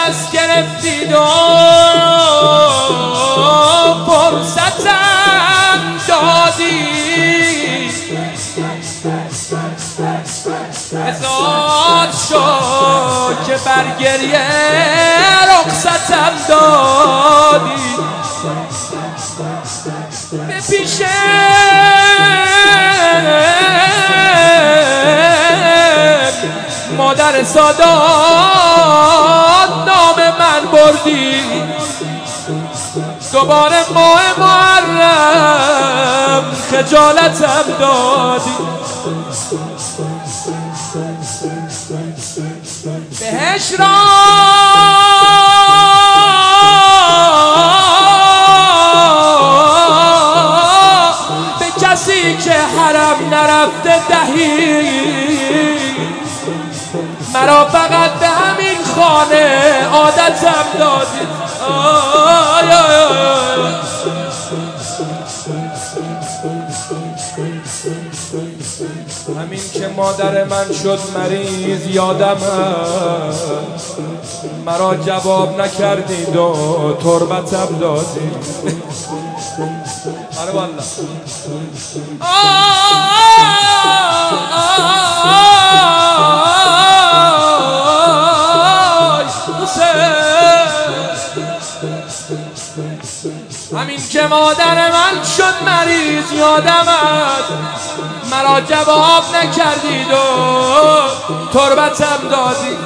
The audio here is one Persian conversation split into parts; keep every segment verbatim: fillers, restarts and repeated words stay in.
دست گرفتید و فرصتم دادید، هزار شد که بر گریه رخصتم دادید. به پیش مادر سادات نام من بردی، دوباره ماه محرم خجالتم دادی. بهش را به کسی که حرم نرفته دهی، مرا فقط به همین خانه عادتم دادی. آی آی آی. همین که مادر من شد مریض یادم هست، مرا جواب نکردید و تربتم دادید. آره والله. همین که مادر من شد مریض یادم است، مرا جواب نکردید و تربتم دادید.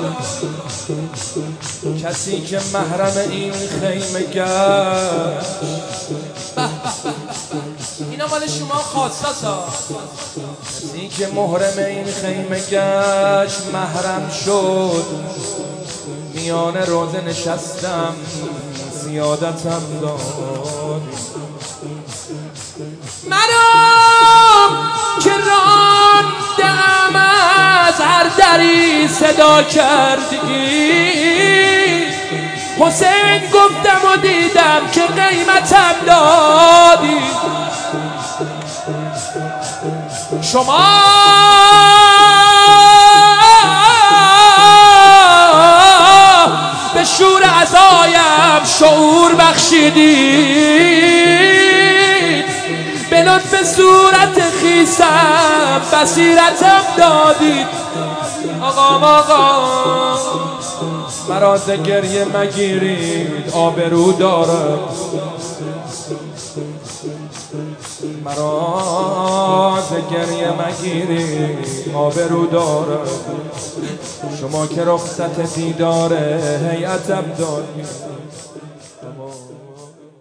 کسی که محرم این خیمه گشت، اینا مال شما خاصاسا. کسی که محرم این خیمه گشت محرم شد، میان روزه نشستم زیادتم داد. مرا که راندم از هر دری صدا کردی، حسین گفتم و دیدم که قیمتم دادی. شما به شور عزایم شعور بخشیدید، به لطف صورت خیسم بصیرتم دادید. آقا آقا مرا ز گریه مگیرید، آبرو دارم. مرا ز گریه مگیرید، آبرو دارم. شما که رخصت دیدار هیئتم دادید.